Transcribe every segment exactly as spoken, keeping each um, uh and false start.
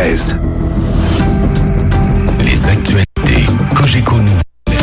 treize. Les actualités Cogeco Nouvelles.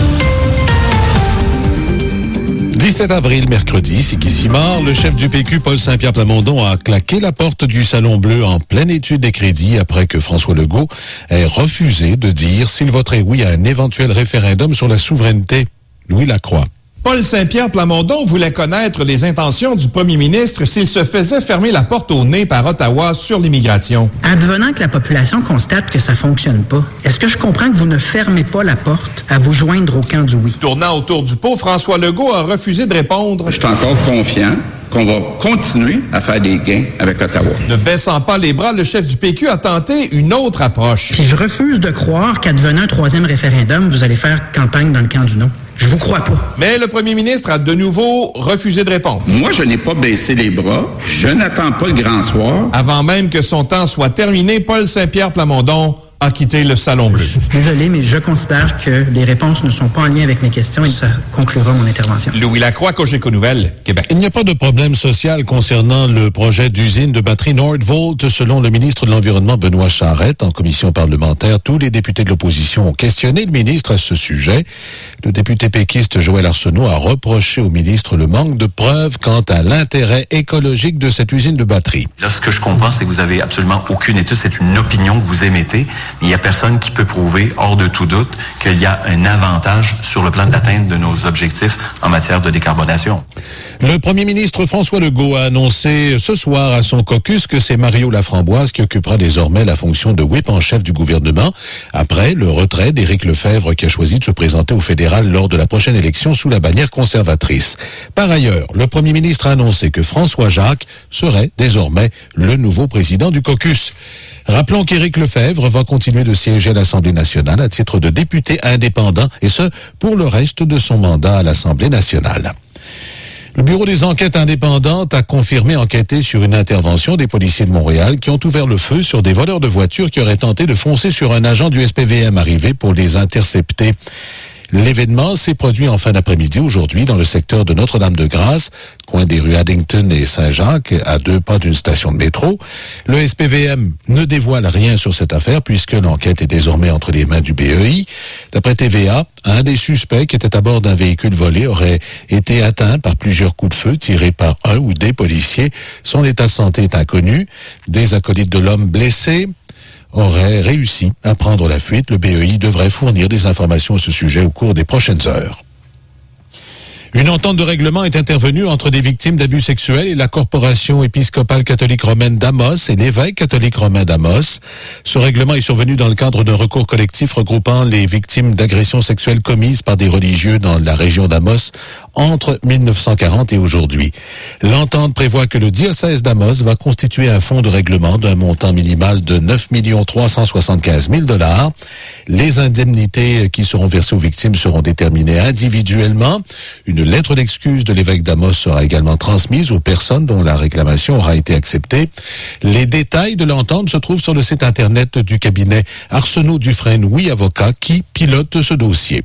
dix-sept avril, mercredi, Siggy Simard, le chef du P Q, Paul Saint-Pierre Plamondon, a claqué la porte du Salon Bleu en pleine étude des crédits après que François Legault ait refusé de dire s'il voterait oui à un éventuel référendum sur la souveraineté. Louis Lacroix. Paul Saint-Pierre Plamondon voulait connaître les intentions du premier ministre s'il se faisait fermer la porte au nez par Ottawa sur l'immigration. Advenant que la population constate que ça fonctionne pas, est-ce que je comprends que vous ne fermez pas la porte à vous joindre au camp du oui? Tournant autour du pot, François Legault a refusé de répondre. Je suis encore confiant qu'on va continuer à faire des gains avec Ottawa. Ne baissant pas les bras, le chef du P Q a tenté une autre approche. Puis je refuse de croire qu'advenant un troisième référendum, vous allez faire campagne dans le camp du non. Je vous crois pas. Mais le premier ministre a de nouveau refusé de répondre. Moi, je n'ai pas baissé les bras. Je n'attends pas le grand soir. Avant même que son temps soit terminé, Paul Saint-Pierre Plamondon a quitté le Salon Bleu. Je suis désolé, mais je considère que les réponses ne sont pas en lien avec mes questions et ça conclura mon intervention. Louis Lacroix, Cogeco Nouvelles, Québec. Il n'y a pas de problème social concernant le projet d'usine de batterie Nordvolt, selon le ministre de l'Environnement Benoît Charette. En commission parlementaire, tous les députés de l'opposition ont questionné le ministre à ce sujet. Le député péquiste Joël Arsenault a reproché au ministre le manque de preuves quant à l'intérêt écologique de cette usine de batterie. Là, ce que je comprends, c'est que vous avez absolument aucune étude. C'est une opinion que vous émettez. Il n'y a personne qui peut prouver, hors de tout doute, qu'il y a un avantage sur le plan d'atteinte de nos objectifs en matière de décarbonation. Le premier ministre François Legault a annoncé ce soir à son caucus que c'est Mario Laframboise qui occupera désormais la fonction de whip en chef du gouvernement, après le retrait d'Éric Lefebvre qui a choisi de se présenter au fédéral lors de la prochaine élection sous la bannière conservatrice. Par ailleurs, le premier ministre a annoncé que François Jacques serait désormais le nouveau président du caucus. Rappelons qu'Éric Lefebvre va continuer de siéger à l'Assemblée nationale à titre de député indépendant, et ce, pour le reste de son mandat à l'Assemblée nationale. Le Bureau des enquêtes indépendantes a confirmé enquêter sur une intervention des policiers de Montréal qui ont ouvert le feu sur des voleurs de voitures qui auraient tenté de foncer sur un agent du S P V M arrivé pour les intercepter. L'événement s'est produit en fin d'après-midi aujourd'hui dans le secteur de Notre-Dame-de-Grâce, coin des rues Addington et Saint-Jacques, à deux pas d'une station de métro. Le S P V M ne dévoile rien sur cette affaire puisque l'enquête est désormais entre les mains du B E I. D'après T V A, un des suspects qui était à bord d'un véhicule volé aurait été atteint par plusieurs coups de feu tirés par un ou des policiers. Son état de santé est inconnu. Des acolytes de l'homme blessé aurait réussi à prendre la fuite. Le B E I devrait fournir des informations à ce sujet au cours des prochaines heures. Une entente de règlement est intervenue entre des victimes d'abus sexuels et la Corporation épiscopale catholique romaine d'Amos et l'évêque catholique romain d'Amos. Ce règlement est survenu dans le cadre d'un recours collectif regroupant les victimes d'agressions sexuelles commises par des religieux dans la région d'Amos entre mille neuf cent quarante et aujourd'hui. L'entente prévoit que le diocèse d'Amos va constituer un fonds de règlement d'un montant minimal de neuf millions trois cent soixante-quinze mille dollars. Les indemnités qui seront versées aux victimes seront déterminées individuellement. Une lettre d'excuse de l'évêque d'Amos sera également transmise aux personnes dont la réclamation aura été acceptée. Les détails de l'entente se trouvent sur le site Internet du cabinet Arsenault Dufresne Oui Avocat qui pilote ce dossier.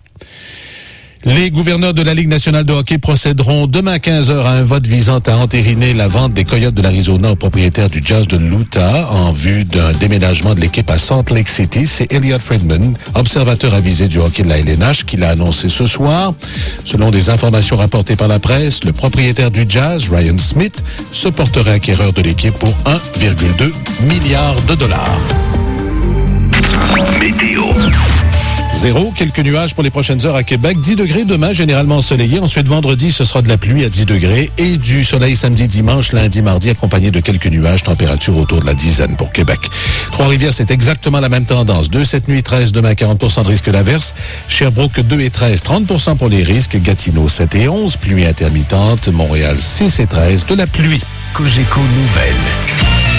Les gouverneurs de la Ligue nationale de hockey procéderont demain à quinze heures à un vote visant à entériner la vente des Coyotes de l'Arizona aux propriétaires du Jazz de l'Utah en vue d'un déménagement de l'équipe à Salt Lake City. C'est Elliot Friedman, observateur avisé du hockey de la L N H, qui l'a annoncé ce soir. Selon des informations rapportées par la presse, le propriétaire du Jazz, Ryan Smith, se porterait acquéreur de l'équipe pour un virgule deux milliard de dollars. Météo. Zéro, quelques nuages pour les prochaines heures à Québec. dix degrés demain, généralement ensoleillé. Ensuite, vendredi, ce sera de la pluie à dix degrés et du soleil samedi, dimanche, lundi, mardi, accompagné de quelques nuages. Température autour de la dizaine pour Québec. Trois-Rivières, c'est exactement la même tendance. deux cette nuit, treize demain, quarante pour cent de risque d'averse. Sherbrooke, deux et treize, trente pour cent pour les risques. Gatineau, sept et onze, pluie intermittente. Montréal, six et treize, de la pluie. Cogeco Nouvelles.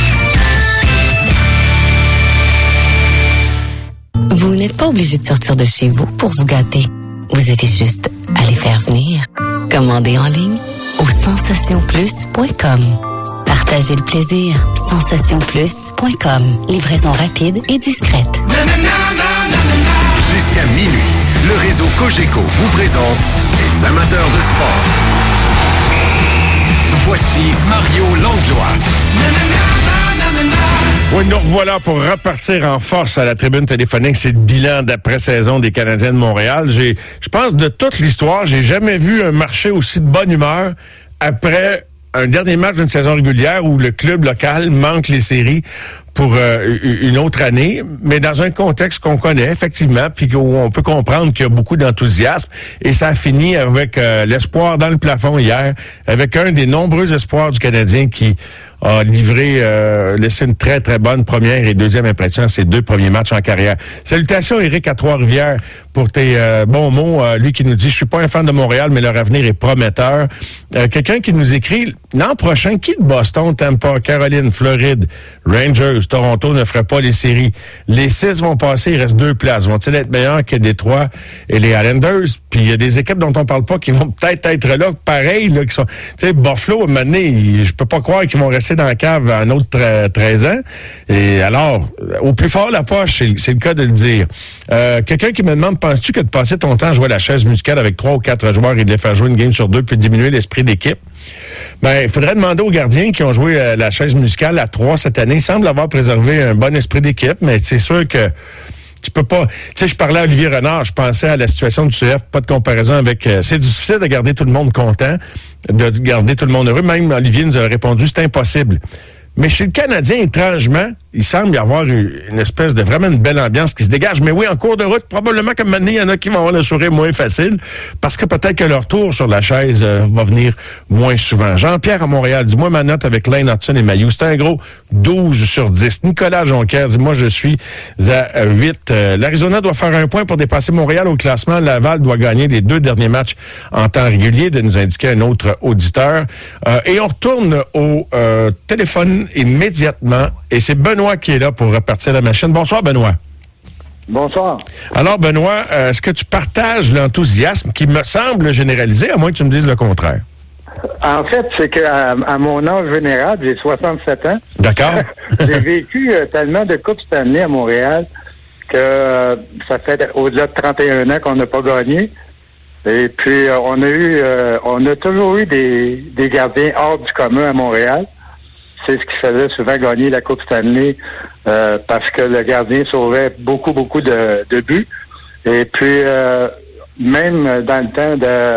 Vous n'êtes pas obligé de sortir de chez vous pour vous gâter. Vous avez juste à les faire venir. Commandez en ligne au sensation plus point com. Partagez le plaisir. sensation plus point com. Livraison rapide et discrète. Jusqu'à minuit, le réseau Cogeco vous présente les amateurs de sport. Voici Mario Langlois. Oui, nous revoilà pour repartir en force à la tribune téléphonique. C'est le bilan d'après-saison des Canadiens de Montréal. J'ai, je pense, de toute l'histoire, j'ai jamais vu un marché aussi de bonne humeur après un dernier match d'une saison régulière où le club local manque les séries pour euh, une autre année, mais dans un contexte qu'on connaît effectivement, puis où on peut comprendre qu'il y a beaucoup d'enthousiasme. Et ça a fini avec euh, l'espoir dans le plafond hier, avec un des nombreux espoirs du Canadien qui a livré, euh, laissé une très, très bonne première et deuxième impression à ses deux premiers matchs en carrière. Salutations, Éric, à Trois-Rivières, pour tes euh, bons mots. Euh, lui qui nous dit « Je suis pas un fan de Montréal, mais leur avenir est prometteur. Euh, » Quelqu'un qui nous écrit « L'an prochain, qui de Boston, Tampa, Caroline, Floride, Rangers, Toronto ne ferait pas les séries? Les six vont passer, il reste deux places. Vont-ils être meilleurs que Détroit et les Islanders? » Puis il y a des équipes dont on parle pas qui vont peut-être être là, pareil, là, qui sont... Tu sais, Buffalo, à un moment donné, je peux pas croire qu'ils vont rester dans la cave un autre treize ans. Et alors, au plus fort la poche, c'est, c'est le cas de le dire. Euh, quelqu'un qui me demande, penses-tu que de passer ton temps à jouer à la chaise musicale avec trois ou quatre joueurs et de les faire jouer une game sur deux peut diminuer l'esprit d'équipe? Ben, il faudrait demander aux gardiens qui ont joué à la chaise musicale à trois cette année. Ils semblent avoir préservé un bon esprit d'équipe, mais c'est sûr que tu peux pas... Tu sais, je parlais à Olivier Renard, je pensais à la situation du C F, pas de comparaison avec... Euh, c'est difficile de garder tout le monde content, de garder tout le monde heureux. Même Olivier nous a répondu, c'est impossible. Mais chez le Canadien, étrangement, il semble y avoir une espèce de vraiment une belle ambiance qui se dégage. Mais oui, en cours de route, probablement comme maintenant, il y en a qui vont avoir le sourire moins facile parce que peut-être que leur tour sur la chaise euh, va venir moins souvent. Jean-Pierre à Montréal, dis-moi ma note avec Lane Hudson et Mailloux. C'est un gros douze sur dix. Nicolas Jonquière, dis-moi je suis à huit. Euh, L'Arizona doit faire un point pour dépasser Montréal au classement. Laval doit gagner les deux derniers matchs en temps régulier, de nous indiquer un autre auditeur. Euh, et on retourne au euh, téléphone immédiatement. Et c'est Benoît qui est là pour repartir la machine. Bonsoir, Benoît. Bonsoir. Alors, Benoît, euh, est-ce que tu partages l'enthousiasme qui me semble généralisé, à moins que tu me dises le contraire? En fait, c'est qu'à à mon âge vénérable, j'ai soixante-sept ans. D'accord. J'ai vécu euh, tellement de Coupes Stanley à Montréal que euh, ça fait au-delà de trente et un ans qu'on n'a pas gagné. Et puis, euh, on a eu, euh, on a toujours eu des, des gardiens hors du commun à Montréal. C'est ce qui faisait souvent gagner la Coupe Stanley euh, parce que le gardien sauvait beaucoup, beaucoup de, de buts. Et puis, euh, même dans le temps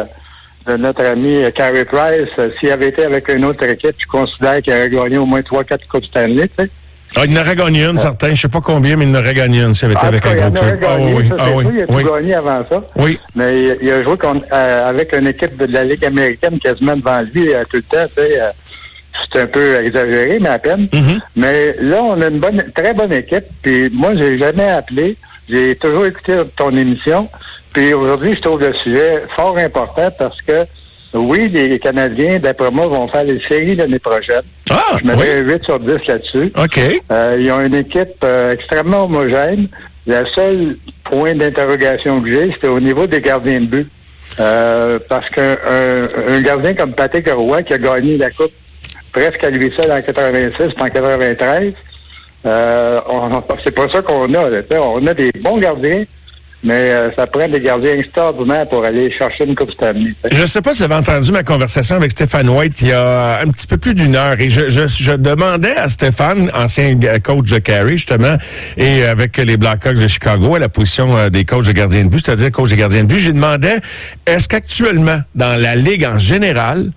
de, de notre ami Carey Price, euh, s'il avait été avec une autre équipe, je considère qu'il aurait gagné au moins trois quatre Coupes Stanley, tu sais. Ah, il en aurait gagné une, euh, certain. Je sais pas combien, mais il en aurait gagné une s'il avait été avec un gros club. Ah oui, ça, ah, oui. Il a oui. tout gagné avant ça. Oui. Mais il, il a joué contre, euh, avec une équipe de la Ligue américaine quasiment devant lui euh, tout le temps, tu sais. Euh, c'est un peu exagéré, mais à peine. Mm-hmm. Mais là, on a une bonne, très bonne équipe. Puis moi, j'ai jamais appelé. J'ai toujours écouté ton émission. Puis aujourd'hui, je trouve le sujet fort important parce que, oui, les Canadiens, d'après moi, vont faire les séries l'année prochaine. Ah, je mettrais oui. huit sur dix là-dessus. OK. Euh, ils ont une équipe euh, extrêmement homogène. Le seul point d'interrogation que j'ai, c'était au niveau des gardiens de but. Euh, parce qu'un un, un gardien comme Patrick Roy, qui a gagné la Coupe presque à lui seul en quatre-vingt-six, en quatre-vingt-treize. Euh, on, c'est pas ça qu'on a. Là, on a des bons gardiens, mais euh, ça prend des gardiens extraordinaires pour aller chercher une Coupe Stanley. Je ne sais pas si vous avez entendu ma conversation avec Stéphane White il y a un petit peu plus d'une heure. Et je, je, je demandais à Stéphane, ancien coach de Carey, justement, et avec les Blackhawks de Chicago, à la position des coachs de gardien de but, c'est-à-dire coach de gardien de but, je lui demandais, est-ce qu'actuellement, dans la Ligue en général,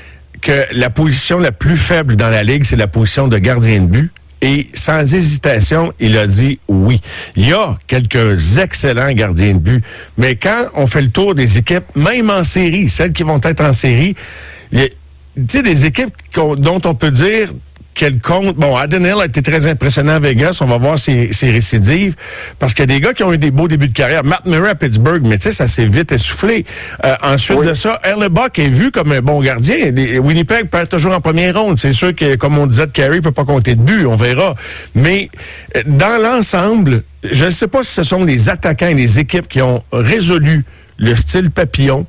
que la position la plus faible dans la Ligue, c'est la position de gardien de but. Et sans hésitation, il a dit oui. Il y a quelques excellents gardiens de but. Mais quand on fait le tour des équipes, même en série, celles qui vont être en série, il y a, tu sais, des équipes dont on peut dire qu'elles comptent. Bon, Adden Hill a été très impressionnant à Vegas. On va voir ses, ses récidives. Parce qu'il y a des gars qui ont eu des beaux débuts de carrière. Matt Murray à Pittsburgh, mais tu sais, ça s'est vite essoufflé. Euh, ensuite oui. de ça, Hellebuck est vu comme un bon gardien. Les, Winnipeg perd toujours en première ronde. C'est sûr que, comme on disait de Carey, il peut pas compter de but. On verra. Mais dans l'ensemble, je ne sais pas si ce sont les attaquants et les équipes qui ont résolu le style papillon.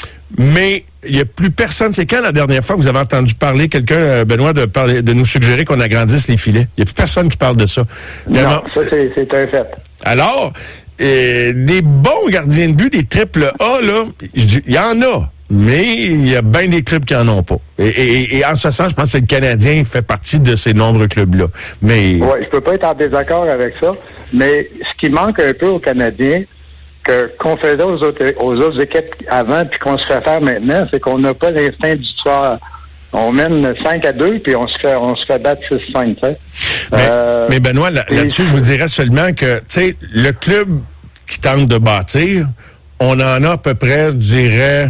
Mais il n'y a plus personne. C'est quand la dernière fois que vous avez entendu parler, quelqu'un, Benoît, de parler, de nous suggérer qu'on agrandisse les filets? Il n'y a plus personne qui parle de ça. Non, non ça, c'est, c'est un fait. Alors, euh, des bons gardiens de but, des triple A, là, il y en a. mais il y a bien des clubs qui en ont pas. Et, et, et en ce sens, je pense que le Canadien fait partie de ces nombreux clubs-là. Mais oui, je peux pas être en désaccord avec ça, mais ce qui manque un peu aux Canadiens, que qu'on faisait aux autres, aux autres équipes avant, puis qu'on se fait faire maintenant, c'est qu'on n'a pas l'instinct du soir. On mène cinq à deux, puis on se fait on se fait battre six cinq. Mais, euh, mais Benoît, là, là-dessus, je vous dirais seulement que, tu sais, le club qui tente de bâtir, on en a à peu près, je dirais,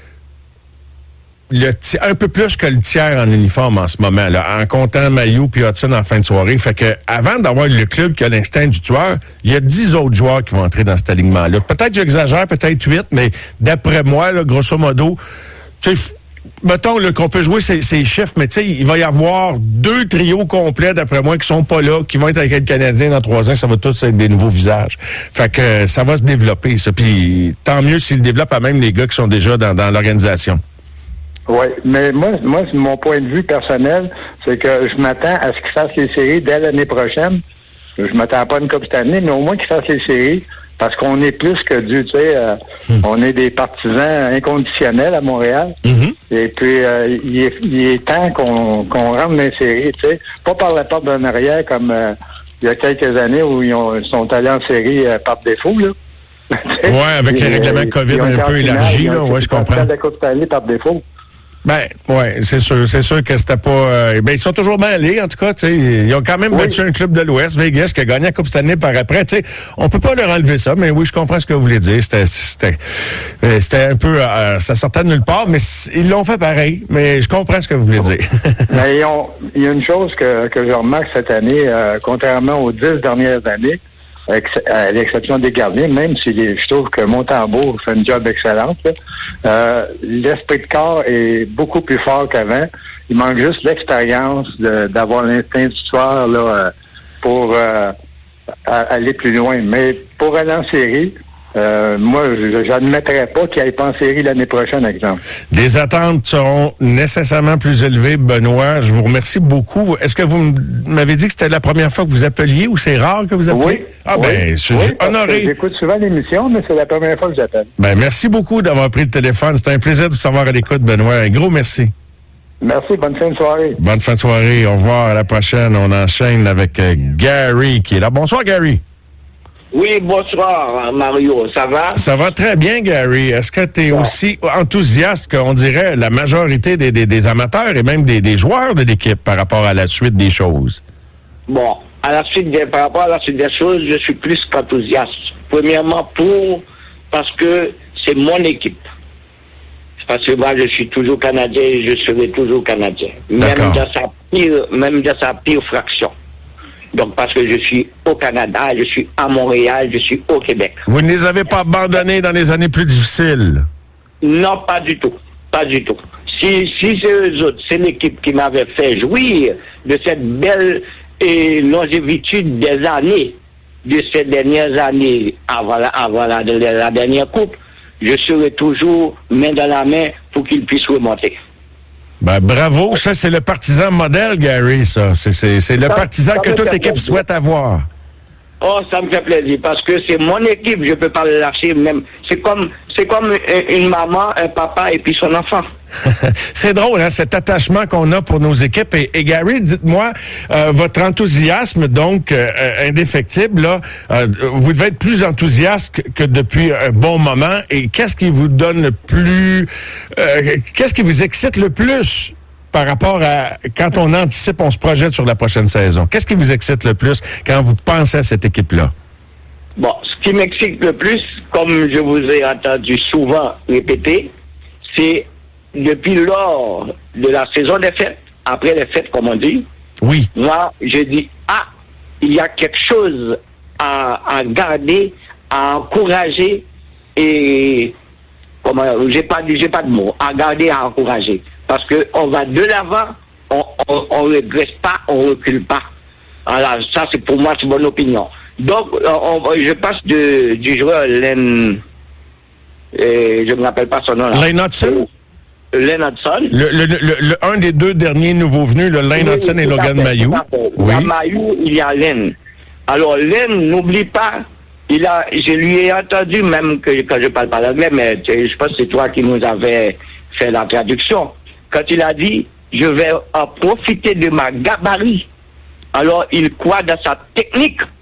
le t- un peu plus que le tiers en uniforme en ce moment, là, en comptant Mailloux puis Hudson en fin de soirée. Fait que avant d'avoir le club qui a l'instinct du tueur, il y a dix autres joueurs qui vont entrer dans cet alignement-là. Peut-être j'exagère, peut-être huit, mais d'après moi, là, grosso modo, tu sais, mettons là, qu'on peut jouer ces, ces chiffres, mais tu sais, il va y avoir deux trios complets, d'après moi, qui sont pas là, qui vont être avec le Canadien dans trois ans. Ça va tous être des nouveaux visages. Fait que euh, ça va se développer, ça. Puis tant mieux s'il développe à même les gars qui sont déjà dans, dans l'organisation. Oui, mais moi, moi, mon point de vue personnel, c'est que je m'attends à ce qu'ils fassent les séries dès l'année prochaine. Je m'attends pas à une coupe cette année, mais au moins qu'ils fassent les séries, parce qu'on est plus que dû, tu sais, euh, mmh. on est des partisans inconditionnels à Montréal. Mmh. Et puis, euh, il, est, il est temps qu'on, qu'on rentre dans les séries, tu sais, pas par la porte d'un arrière comme euh, il y a quelques années où ils, ont, ils sont allés en série euh, par défaut, là. Oui, avec les règlements COVID un peu élargis, là, oui, je comprends. La coupe cette année par défaut. Ben, ouais, c'est sûr, c'est sûr que c'était pas. Euh, ben, ils sont toujours bien allés, en tout cas, tu sais. Ils ont quand même oui. battu un club de l'Ouest, Vegas, qui a gagné la Coupe Stanley par après. Tu sais, on peut pas leur enlever ça, mais oui, je comprends ce que vous voulez dire. C'était, c'était, c'était un peu, euh, ça sortait de nulle part, mais ils l'ont fait pareil. Mais je comprends ce que vous voulez dire. Mais ils ont, il y a une chose que que je remarque cette année, euh, contrairement aux dix dernières années. À l'exception des gardiens, même si les, je trouve que Montembeault fait une job excellente, là, euh, l'esprit de corps est beaucoup plus fort qu'avant. Il manque juste l'expérience de, d'avoir l'instinct du soir là, pour euh, aller plus loin. Mais pour aller en série, Euh, moi, je n'admettrais pas qu'il aille pas en série l'année prochaine, exemple. Les attentes seront nécessairement plus élevées, Benoît. Je vous remercie beaucoup. Est-ce que vous m'avez dit que c'était la première fois que vous appeliez ou c'est rare que vous appeliez? Oui. Ah oui. ben, je suis oui, honoré. J'écoute souvent l'émission, mais c'est la première fois que j'appelle. Ben, merci beaucoup d'avoir pris le téléphone. C'était un plaisir de vous savoir à l'écoute, Benoît. Un gros merci. Merci, bonne fin de soirée. Bonne fin de soirée. Au revoir, à la prochaine. On enchaîne avec euh, Gary qui est là. Bonsoir, Gary. Oui, bonsoir, Mario. Ça va? Ça va très bien, Gary. Est-ce que tu es ouais. aussi enthousiaste qu'on dirait la majorité des, des, des amateurs et même des, des joueurs de l'équipe par rapport à la suite des choses? Bon, à la suite des, par rapport à la suite des choses, je suis plus qu'enthousiaste. Premièrement, pour parce que c'est mon équipe. Parce que moi, je suis toujours Canadien et je serai toujours Canadien. Même dans sa pire, même dans sa pire fraction. Donc, parce que je suis au Canada, je suis à Montréal, je suis au Québec. Vous ne les avez pas abandonnés dans les années plus difficiles? Non, pas du tout. Pas du tout. Si, si c'est eux autres, c'est l'équipe qui m'avait fait jouir de cette belle et longévitude des années, de ces dernières années avant la, avant la, la, la dernière coupe, je serai toujours main dans la main pour qu'ils puissent remonter. Ben, bravo. Ça, c'est le partisan modèle, Gary, ça. C'est, c'est, c'est le ça, partisan ça que toute équipe plaisir. souhaite avoir. Oh, ça me fait plaisir parce que c'est mon équipe, je peux pas le lâcher même. C'est comme, c'est comme une maman, un papa et puis son enfant. C'est drôle, hein, cet attachement qu'on a pour nos équipes. Et, et Gary, dites-moi, euh, votre enthousiasme, donc, euh, indéfectible, là, euh, vous devez être plus enthousiaste que, que depuis un bon moment. Et qu'est-ce qui vous donne le plus... Euh, qu'est-ce qui vous excite le plus par rapport à quand on anticipe, on se projette sur la prochaine saison? Qu'est-ce qui vous excite le plus quand vous pensez à cette équipe-là? Bon, ce qui m'excite le plus, comme je vous ai entendu souvent répéter, c'est depuis lors de la saison des fêtes, après les fêtes, comme on dit, oui. Moi, je dis, ah, il y a quelque chose à, à garder, à encourager et, comment, j'ai pas, j'ai pas de mots, à garder, à encourager. Parce que on va de l'avant, on, on, on regresse pas, on recule pas. Voilà, ça c'est pour moi, c'est mon opinion. Donc, on, je passe de, du joueur Len, euh, je me rappelle pas son nom là. Len Hudson? Len Hudson. Le, le, le, le, un des deux derniers nouveaux venus, le Len oui, Hudson et Logan Mailloux. Oui. Il y a Mailloux, il y a Len. Alors, Len, n'oublie pas, il a, je lui ai entendu même que quand je parle pas l'anglais, mais je pense que c'est toi qui nous avais fait la traduction. Quand il a dit, je vais en profiter de ma gabarit. Alors, il croit dans sa technique